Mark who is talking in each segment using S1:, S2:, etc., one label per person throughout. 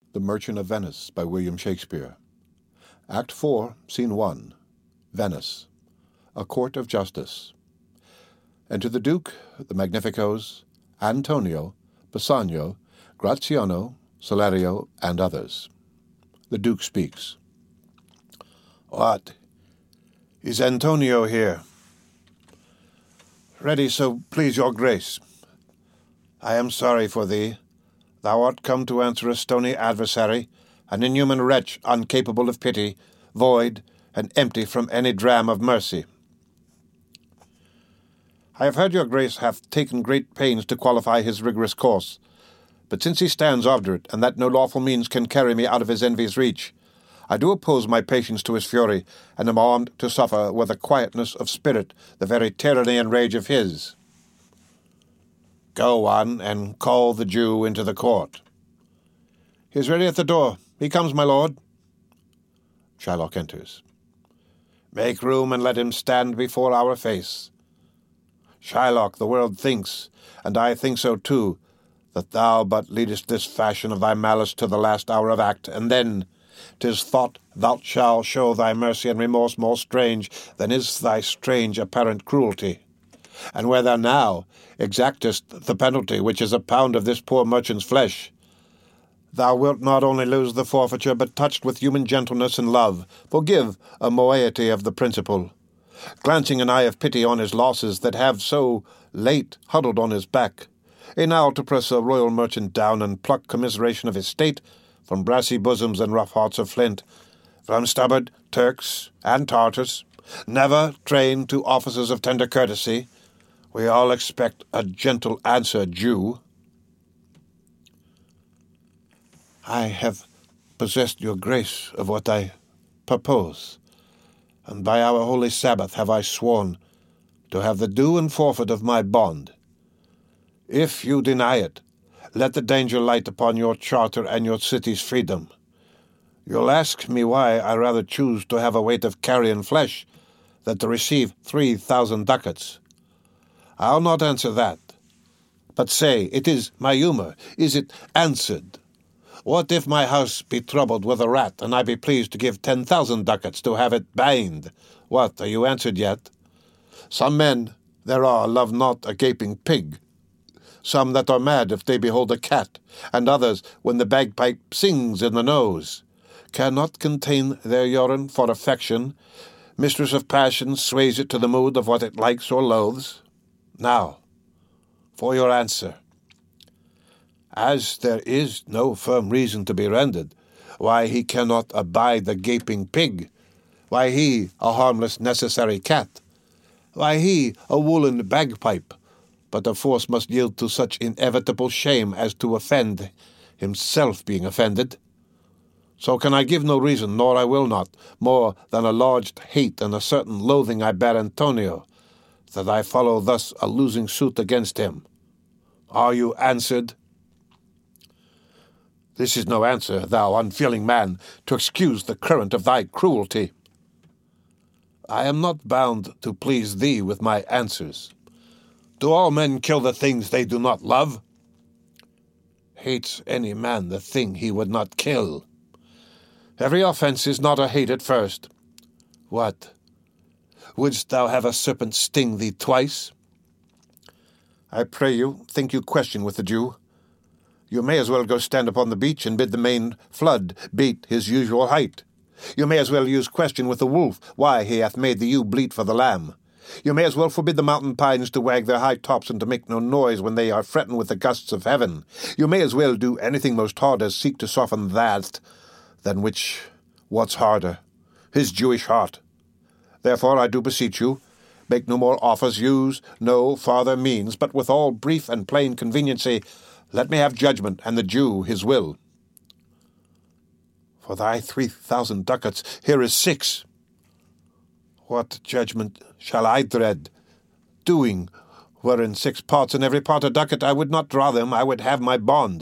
S1: The Merchant of Venice by William Shakespeare. Act 4, Scene 1. Venice. A Court of Justice. Enter the Duke, the Magnificos, Antonio, Bassanio, Graziano, Salerio, and others. The Duke speaks.
S2: What? Is Antonio here? Ready, so please your grace. I am sorry for thee. Thou art come to answer a stony adversary, an inhuman wretch, incapable of pity, void, and empty from any dram of mercy. I have heard your grace hath taken great pains to qualify his rigorous course, but since he stands obdurate, and that no lawful means can carry me out of his envy's reach, I do oppose my patience to his fury, and am armed to suffer with a quietness of spirit the very tyranny and rage of his. Go on, and call the Jew into the court. He is ready at the door. He comes, my lord. Shylock enters. Make room, and let him stand before our face. Shylock, the world thinks, and I think so too, that thou but leadest this fashion of thy malice to the last hour of act, and then 'tis thought thou shalt show thy mercy and remorse more strange than is thy strange apparent cruelty. And where thou now exactest the penalty, which is a pound of this poor merchant's flesh, thou wilt not only lose the forfeiture, but touched with human gentleness and love, forgive a moiety of the principal, glancing an eye of pity on his losses that have so late huddled on his back, enow to press a royal merchant down and pluck commiseration of his state from brassy bosoms and rough hearts of flint, from stubborn Turks and Tartars, never trained to offices of tender courtesy. We all expect a gentle answer, Jew. I have possessed your grace of what I purpose, and by our holy Sabbath have I sworn to have the due and forfeit of my bond. If you deny it, let the danger light upon your charter and your city's freedom. You'll ask me why I rather choose to have a weight of carrion flesh than to receive 3,000 ducats. I'll not answer that. But say, it is my humour. Is it answered? What if my house be troubled with a rat, and I be pleased to give 10,000 ducats to have it baned? What, are you answered yet? Some men there are love not a gaping pig, some that are mad if they behold a cat, and others, when the bagpipe sings in the nose, cannot contain their urine for affection. Mistress of passion sways it to the mood of what it likes or loathes. Now, for your answer. As there is no firm reason to be rendered, why he cannot abide the gaping pig, why he a harmless necessary cat, why he a woolen bagpipe, but of force must yield to such inevitable shame as to offend, himself being offended. So can I give no reason, nor I will not, more than a lodged hate and a certain loathing I bear Antonio, that I follow thus a losing suit against him. Are you answered? This is no answer, thou unfeeling man, to excuse the current of thy cruelty. I am not bound to please thee with my answers. Do all men kill the things they do not love? Hates any man the thing he would not kill? Every offence is not a hate at first. What? Wouldst thou have a serpent sting thee twice? I pray you, think you question with the Jew. You may as well go stand upon the beach and bid the main flood beat his usual height. You may as well use question with the wolf, why he hath made the ewe bleat for the lamb. You may as well forbid the mountain pines to wag their high tops and to make no noise when they are fretting with the gusts of heaven. You may as well do anything most hard as seek to soften that, than which, what's harder, his Jewish heart. Therefore I do beseech you, make no more offers, use no farther means, but with all brief and plain conveniency, let me have judgment, and the Jew his will. For thy 3,000 ducats, here is 6. What judgment shall I dread? Doing, were in 6 parts, and every part a ducat, I would not draw them, I would have my bond.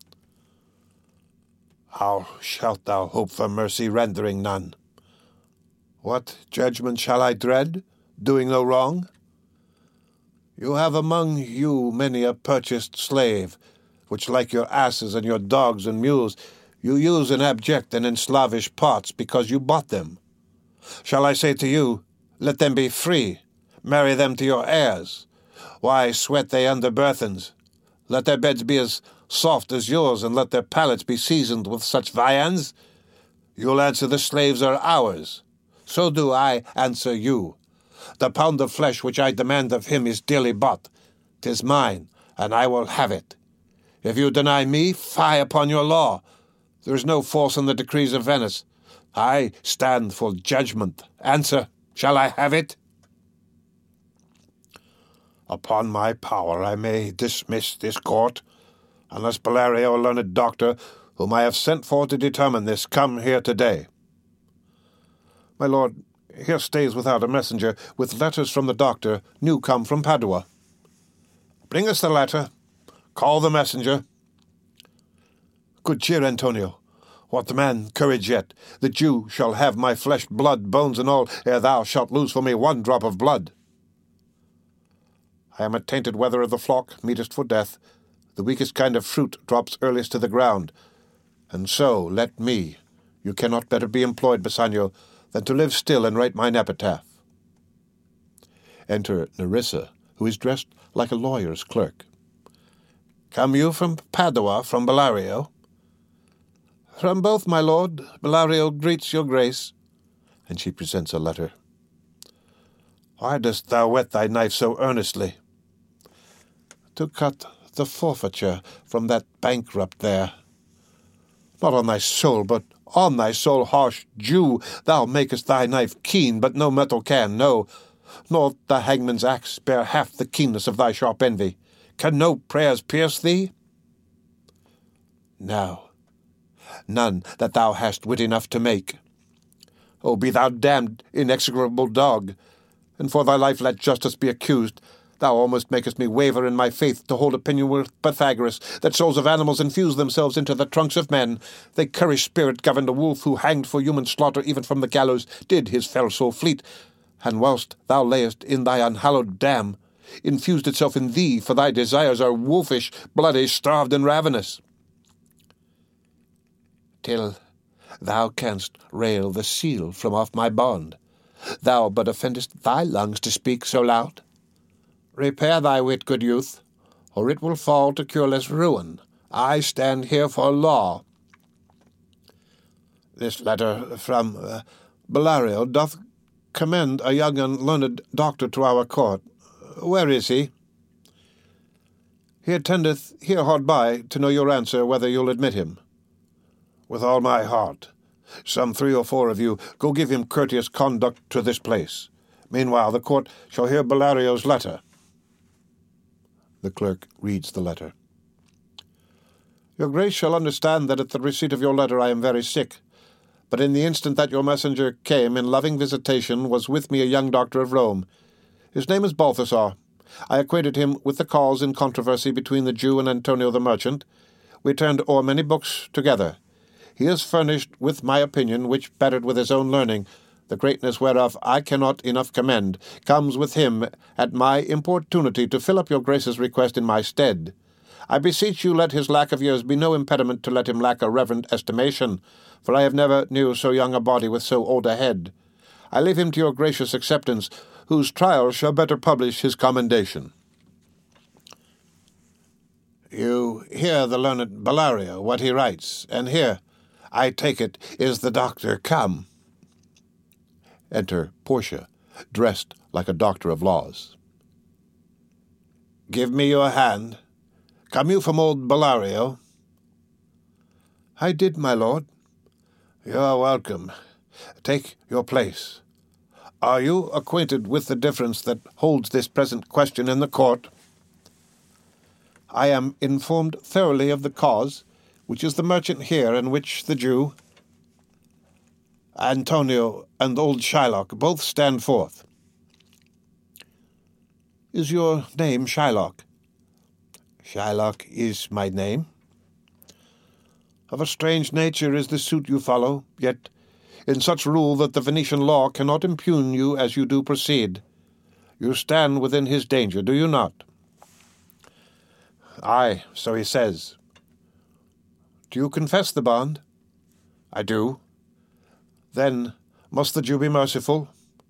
S2: How shalt thou hope for mercy, rendering none? What judgment shall I dread, doing no wrong? You have among you many a purchased slave, which, like your asses and your dogs and mules, You use in abject and in slavish parts because you bought them. Shall I say to you, let them be free, marry them to your heirs? Why sweat they under burthens? Let their beds be as soft as yours, and let their palates be seasoned with such viands. You'll answer the slaves are ours. So do I answer you. The pound of flesh which I demand of him is dearly bought. 'Tis mine, and I will have it. If you deny me, fie upon your law. There is no force in the decrees of Venice. I stand for judgment. Answer, shall I have it? Upon my power I may dismiss this court, unless Bellario, a learned doctor, whom I have sent for to determine this, come here today. My lord, here stays without a messenger, with letters from the doctor, new come from Padua. Bring us the letter. Call the messenger. Good cheer, Antonio. What the man, courage yet. The Jew shall have my flesh, blood, bones, and all, ere thou shalt lose for me one drop of blood. I am a tainted wether of the flock, meetest for death. The weakest kind of fruit drops earliest to the ground. And so let me. You cannot better be employed, Bassanio, than to live still and write mine epitaph. Enter Nerissa, who is dressed like a lawyer's clerk. Come you from Padua, from Bellario? From both, my lord. Bellario greets your grace. And she presents a letter. Why dost thou whet thy knife so earnestly? To cut the forfeiture from that bankrupt there. Not on thy soul, but on thy soul, harsh Jew, thou makest thy knife keen, but no metal can, no, nor the hangman's axe bear half the keenness of thy sharp envy. Can no prayers pierce thee? No, none that thou hast wit enough to make. O, be thou damned, inexorable dog, and for thy life let justice be accused. Thou almost makest me waver in my faith to hold opinion with Pythagoras, that souls of animals infuse themselves into the trunks of men. The currish spirit governed a wolf who, hanged for human slaughter even from the gallows, did his fell soul fleet, and whilst thou layest in thy unhallowed dam, infused itself in thee, for thy desires are wolfish, bloody, starved, and ravenous. Till thou canst rail the seal from off my bond, thou but offendest thy lungs to speak so loud. Repair thy wit, good youth, or it will fall to cureless ruin. I stand here for law. This letter from Bellario doth commend a young and learned doctor to our court. Where is he? He attendeth here hard by, to know your answer whether you'll admit him. With all my heart. Some 3 or 4 of you, go give him courteous conduct to this place. Meanwhile, the court shall hear Bellario's letter. The clerk reads the letter. Your grace shall understand that at the receipt of your letter I am very sick, but in the instant that your messenger came in loving visitation was with me a young doctor of Rome. His name is Balthasar. I acquainted him with the cause in controversy between the Jew and Antonio the merchant. We turned o'er many books together. He is furnished with my opinion, which, bettered with his own learning, the greatness whereof I cannot enough commend, comes with him at my importunity to fill up your grace's request in my stead. I beseech you let his lack of years be no impediment to let him lack a reverend estimation, for I have never knew so young a body with so old a head. I leave him to your gracious acceptance, whose trial shall better publish his commendation. You hear the learned Bellario, what he writes, and here, I take it, is the doctor come. Enter Portia, dressed like a doctor of laws. Give me your hand. Come you from old Bellario? I did, my lord. You are welcome. Take your place. Are you acquainted with the difference that holds this present question in the court? I am informed thoroughly of the cause, which is the merchant here, and which the Jew, Antonio and old Shylock, both stand forth. Is your name Shylock? Shylock is my name. Of a strange nature is the suit you follow, yet in such rule that the Venetian law cannot impugn you as you do proceed. You stand within his danger, do you not? Aye, so he says. Do you confess the bond? I do. Then must the Jew be merciful?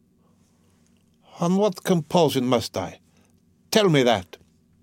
S2: On what compulsion must I? Tell me that.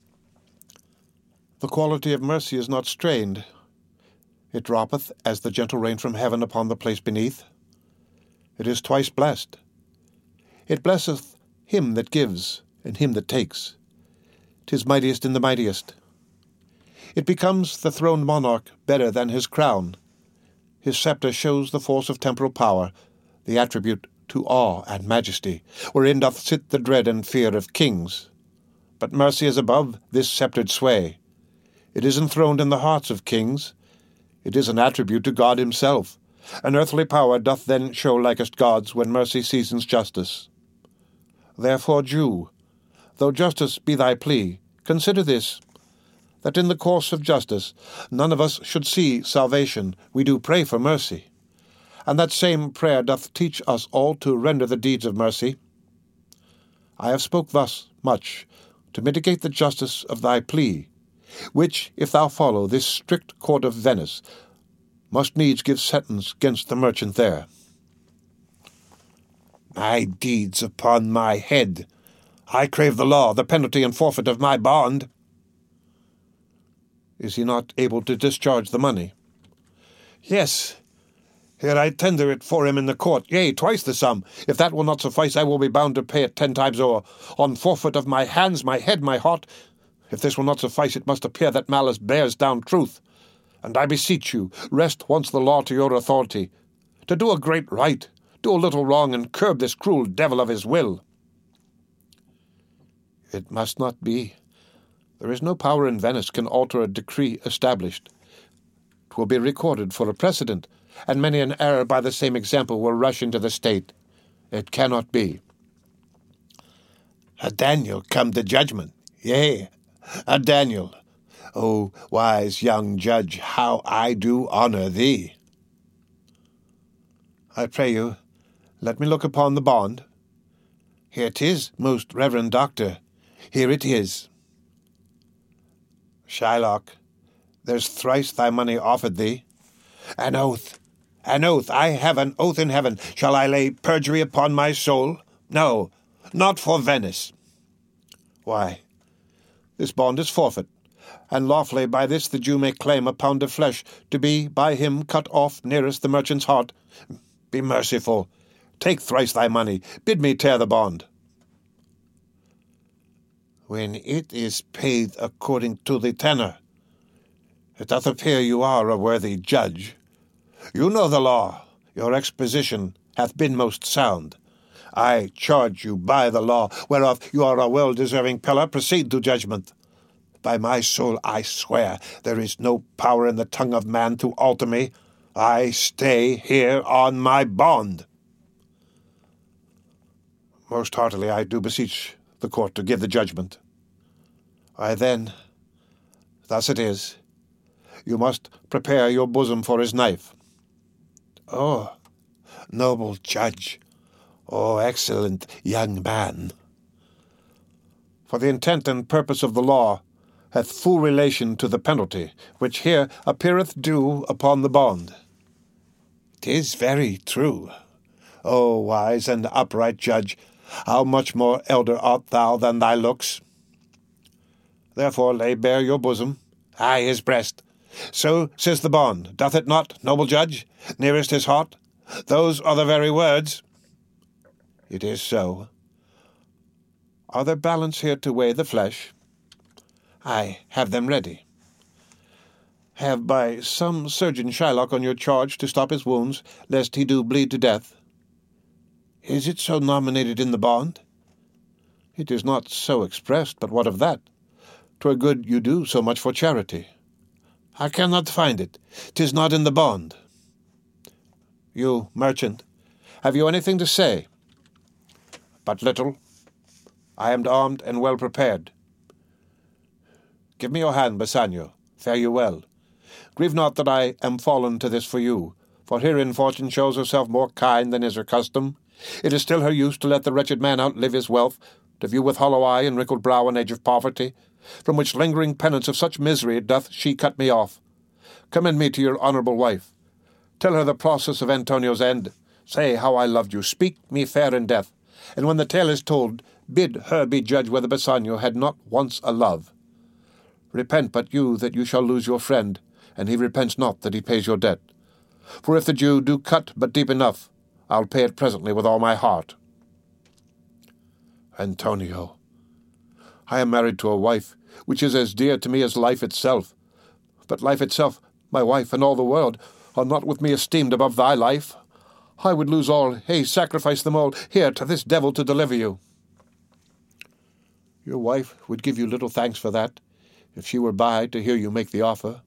S2: The quality of mercy is not strained. It droppeth as the gentle rain from heaven upon the place beneath. It is twice blessed. It blesseth him that gives, and him that takes. 'Tis mightiest in the mightiest. It becomes the throned monarch better than his crown. His sceptre shows the force of temporal power, the attribute to awe and majesty, wherein doth sit the dread and fear of kings. But mercy is above this sceptred sway. It is enthroned in the hearts of kings. It is an attribute to God himself. An earthly power doth then show likest God's when mercy seasons justice. Therefore, Jew, though justice be thy plea, consider this, that in the course of justice none of us should see salvation, we do pray for mercy. And that same prayer doth teach us all to render the deeds of mercy. I have spoke thus much to mitigate the justice of thy plea, which, if thou follow this strict court of Venice, must needs give sentence against the merchant there. My deeds upon my head. I crave the law, the penalty and forfeit of my bond. Is he not able to discharge the money? Yes. Here I tender it for him in the court, yea, twice the sum. If that will not suffice, I will be bound to pay it 10 times o'er, on forfeit of my hands, my head, my heart. If this will not suffice, it must appear that malice bears down truth. And I beseech you, rest once the law to your authority, to do a great right, do a little wrong, and curb this cruel devil of his will. It must not be. There is no power in Venice can alter a decree established. 'Twill be recorded for a precedent, and many an error by the same example will rush into the state. It cannot be. A Daniel come to judgment, yea, a Daniel. O wise young judge, how I do honour thee. I pray you, let me look upon the bond. Here it is, most reverend doctor, here it is. Shylock, there's thrice thy money offered thee. An oath, I have an oath in heaven. Shall I lay perjury upon my soul? No, not for Venice. Why, this bond is forfeit, and lawfully by this the Jew may claim a pound of flesh to be by him cut off nearest the merchant's heart. Be merciful, take thrice thy money, bid me tear the bond. When it is paid according to the tenor, it doth appear you are a worthy judge. You know the law, your exposition hath been most sound. I charge you by the law, whereof you are a well-deserving pillar, proceed to judgment. By my soul I swear, there is no power in the tongue of man to alter me. I stay here on my bond. Most heartily I do beseech the court to give the judgment. Why then, thus it is. You must prepare your bosom for his knife. Oh, noble judge, oh, excellent young man. For the intent and purpose of the law hath full relation to the penalty, which here appeareth due upon the bond. 'Tis very true. O wise and upright judge, how much more elder art thou than thy looks? Therefore lay bare your bosom, aye, his breast. So says the bond, doth it not, noble judge? Nearest his heart? Those are the very words. It is so. Are there balance here to weigh the flesh? I have them ready. Have by some surgeon Shylock on your charge to stop his wounds, lest he do bleed to death. Is it so nominated in the bond? It is not so expressed, but what of that? 'Twere good you do so much for charity. I cannot find it. 'Tis not in the bond. You, merchant, have you anything to say? But little. I am armed and well prepared. Give me your hand, Bassanio. Fare you well. Grieve not that I am fallen to this for you, for herein fortune shows herself more kind than is her custom. It is still her use to let the wretched man outlive his wealth, to view with hollow eye and wrinkled brow an age of poverty, from which lingering penance of such misery doth she cut me off. Commend me to your honourable wife.
S1: Tell her the process of Antonio's end. Say how I loved you. Speak me fair in death. And when the tale is told, bid her be judge whether Bassanio had not once a love. Repent but you that you shall lose your friend, and he repents not that he pays your debt. For if the Jew do cut but deep enough, I'll pay it presently with all my heart. Antonio, I am married to a wife, which is as dear to me as life itself. But life itself, my wife, and all the world, are not with me esteemed above thy life. I would lose all, yea, sacrifice them all, here to this devil to deliver you. Your wife would give you little thanks for that, if she were by to hear you make the offer.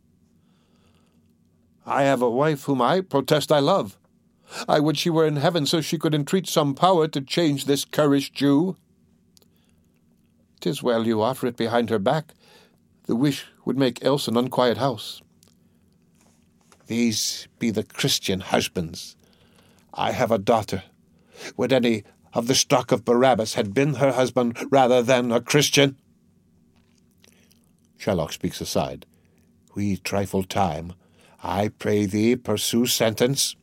S1: I have a wife whom I protest I love. I would she were in heaven, so she could entreat some power to change this currish Jew. 'Tis well you offer it behind her back. The wish would make else an unquiet house. These be the Christian husbands. I have a daughter. Would any of the stock of Barabbas had been her husband rather than a Christian? Shylock speaks aside. We trifle time. I pray thee, pursue sentence.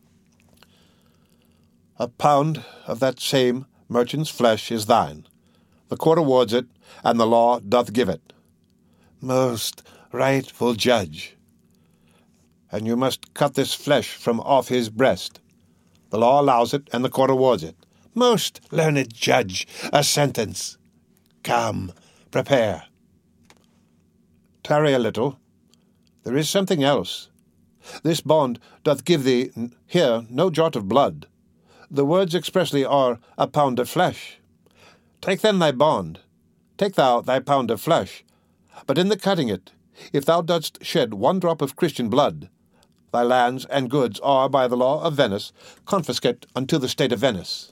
S1: A pound of that same merchant's flesh is thine. The court awards it, and the law doth give it. Most rightful judge. And you must cut this flesh from off his breast. The law allows it, and the court awards it. Most learned judge, a sentence. Come, prepare. Tarry a little. There is something else. This bond doth give thee here no jot of blood. The words expressly are a pound of flesh. Take then thy bond. Take thou thy pound of flesh. But in the cutting it, if thou dost shed one drop of Christian blood, thy lands and goods are, by the law of Venice, confiscate unto the state of Venice.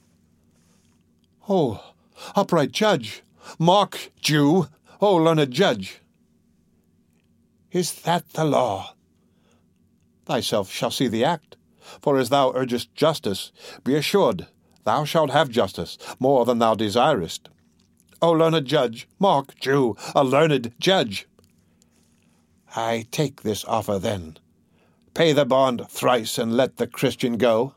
S1: Oh, upright judge! Mark, Jew! O learned judge! Is that the law? Thyself shall see the act, for as thou urgest justice, be assured thou shalt have justice, more than thou desirest. O learned judge, Mark, Jew, a learned judge! I take this offer then. Pay the bond thrice, and let the Christian go.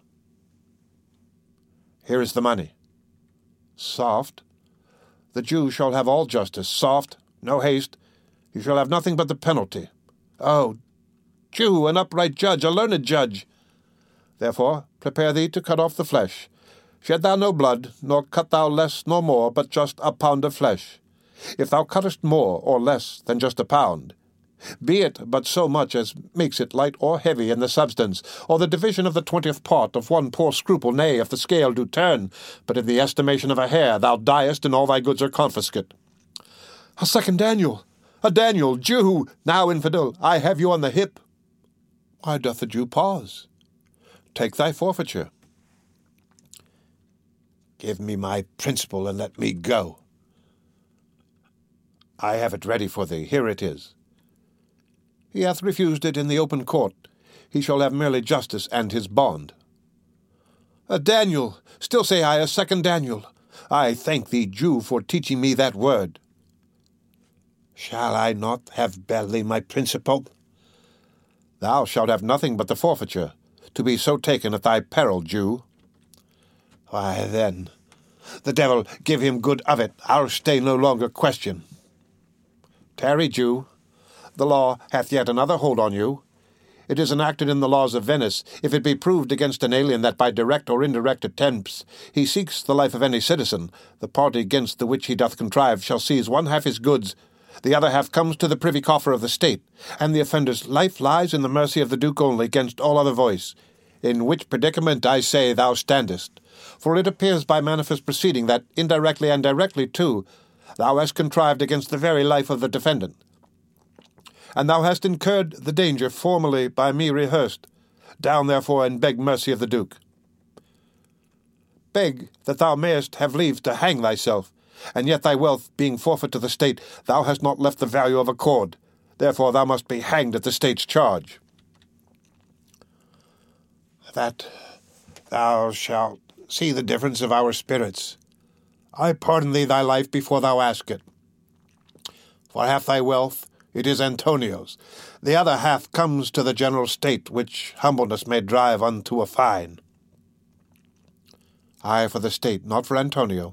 S1: Here is the money. Soft. The Jew shall have all justice. Soft, no haste. You shall have nothing but the penalty. Oh, Jew, an upright judge, a learned judge! Therefore prepare thee to cut off the flesh. Shed thou no blood, nor cut thou less nor more, but just a pound of flesh. If thou cuttest more or less than just a pound, be it but so much as makes it light or heavy in the substance, or the division of the 20th part of one poor scruple, nay, if the scale do turn, but in the estimation of a hair thou diest, and all thy goods are confiscate. A second Daniel! A Daniel, Jew! Now, infidel, I have you on the hip. Why doth the Jew pause? Take thy forfeiture. Give me my principal, and let me go. I have it ready for thee. Here it is. He hath refused it in the open court. He shall have merely justice and his bond. A Daniel! Still say I, a second Daniel. I thank thee, Jew, for teaching me that word. Shall I not have badly my principal? Thou shalt have nothing but the forfeiture, to be so taken at thy peril, Jew. Why, then, the devil give him good of it. I'll stay no longer question. Tarry, Jew. The law hath yet another hold on you. It is enacted in the laws of Venice, if it be proved against an alien that by direct or indirect attempts he seeks the life of any citizen, the party against the which he doth contrive shall seize one half his goods, the other half comes to the privy coffer of the state, and the offender's life lies in the mercy of the Duke only, against all other voice. In which predicament, I say, thou standest. For it appears by manifest proceeding that, indirectly and directly too, thou hast contrived against the very life of the defendant. And thou hast incurred the danger formerly by me rehearsed. Down therefore and beg mercy of the Duke. Beg that thou mayest have leave to hang thyself, and yet thy wealth being forfeit to the state, thou hast not left the value of a cord. Therefore thou must be hanged at the state's charge. That thou shalt see the difference of our spirits. I pardon thee thy life before thou ask it. For half thy wealth
S2: It is Antonio's. The other half comes to the general state, which humbleness may drive unto a fine.
S1: I for the state, not for Antonio.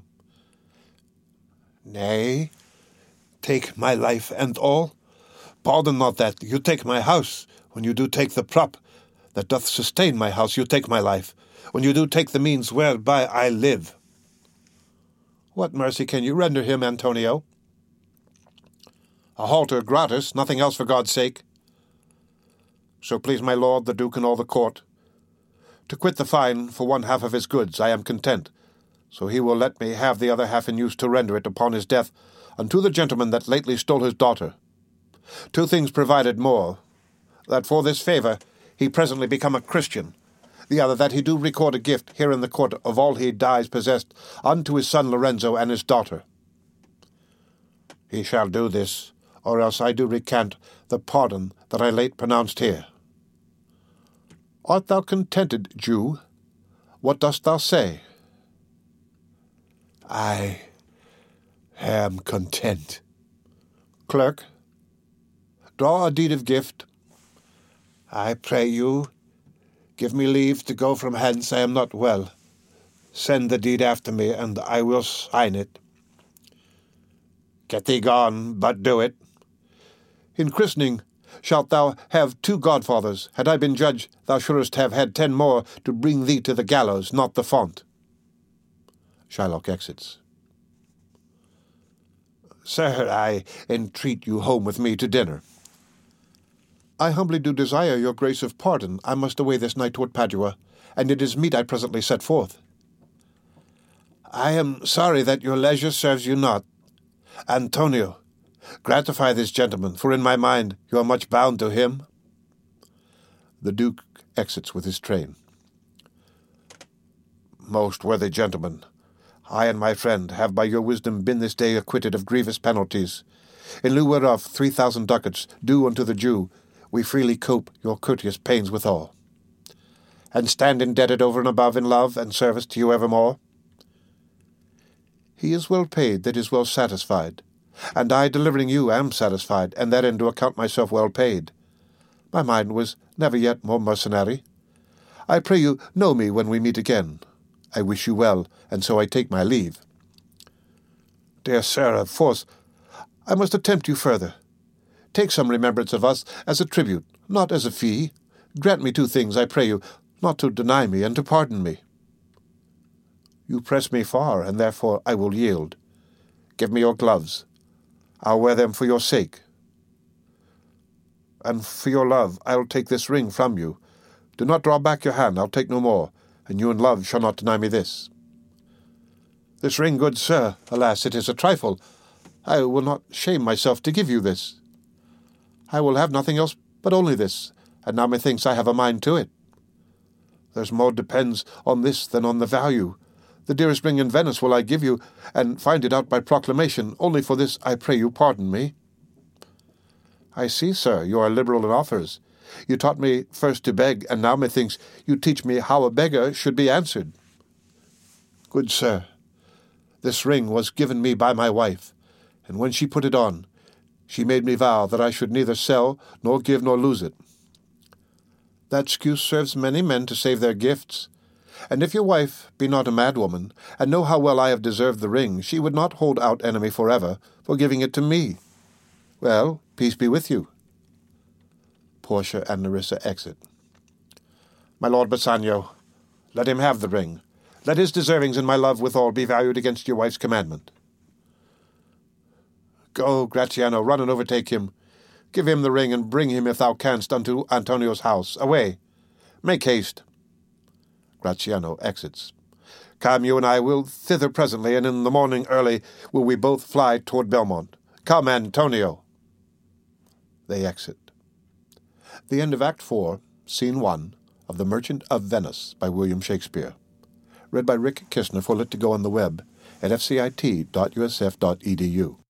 S2: Nay, take my life and all. Pardon not that. You take my house. When you do take the prop that doth sustain my house, you take my life. When you do take the means whereby I live.
S1: What mercy can you render him, Antonio? A halter gratis, nothing else for God's sake. So please my lord, the Duke, and all the court. To quit the fine for one half of his goods, I am content. So he will let me have the other half in use to render it upon his death unto the gentleman that lately stole his daughter. 2 things provided more, that for this favour he presently become a Christian, the other that he do record a gift here in the court of all he dies possessed unto his son Lorenzo and his daughter. He shall do this, or else I do recant the pardon that I late pronounced here. Art thou contented, Jew? What dost thou say?
S2: I am content.
S1: Clerk, draw a deed of gift.
S2: I pray you, give me leave to go from hence. I am not well. Send the deed after me, and I will sign it.
S1: Get thee gone, but do it. In christening shalt thou have 2 godfathers. Had I been judge, thou shouldst have had 10 more to bring thee to the gallows, not the font. Shylock exits.
S2: Sir, I entreat you home with me to dinner.
S1: I humbly do desire your grace of pardon. I must away this night toward Padua, and it is meet I presently set forth.
S2: I am sorry that your leisure serves you not. Antonio, gratify this gentleman, for in my mind you are much bound to him.
S1: The Duke exits with his train.
S2: Most worthy gentleman, I and my friend have by your wisdom been this day acquitted of grievous penalties. In lieu whereof 3,000 ducats due unto the Jew, we freely cope your courteous pains withal, and stand indebted over and above in love and service to you evermore.
S1: He is well paid that is well satisfied, and I, delivering you, am satisfied, and therein do account myself well paid. My mind was never yet more mercenary. I pray you know me when we meet again. I wish you well, and so I take my leave.
S2: Dear sir, of force,
S1: I must attempt you further. Take some remembrance of us as a tribute, not as a fee. Grant me 2 things, I pray you, not to deny me and to pardon me. You press me far, and therefore I will yield. Give me your gloves. I'll wear them for your sake. And for your love, I'll take this ring from you. Do not draw back your hand, I'll take no more, and you in love shall not deny me this. This ring, good sir, alas, it is a trifle. I will not shame myself to give you this. I will have nothing else but only this, and now methinks I have a mind to it. There's more depends on this than on the value. The dearest ring in Venice will I give you, and find it out by proclamation. Only for this I pray you pardon me. I see, sir, you are liberal in offers. You taught me first to beg, and now methinks you teach me how a beggar should be answered. Good sir, this ring was given me by my wife, and when she put it on, she made me vow that I should neither sell, nor give, nor lose it. That excuse serves many men to save their gifts, and if your wife be not a madwoman, and know how well I have deserved the ring, she would not hold out enemy forever for giving it to me. Well, peace be with you. Portia and Nerissa exit. My lord Bassanio, let him have the ring. Let his deservings in my love withal be valued against your wife's commandment. Go, Gratiano, run and overtake him. Give him the ring, and bring him, if thou canst, unto Antonio's house. Away! Make haste. Gratiano exits. Come, you and I will thither presently, and in the morning early will we both fly toward Belmont. Come, Antonio. They exit. The end of Act 4, Scene 1, of The Merchant of Venice by William Shakespeare. Read by Rick Kistner for Lit2Go on the web at fcit.usf.edu.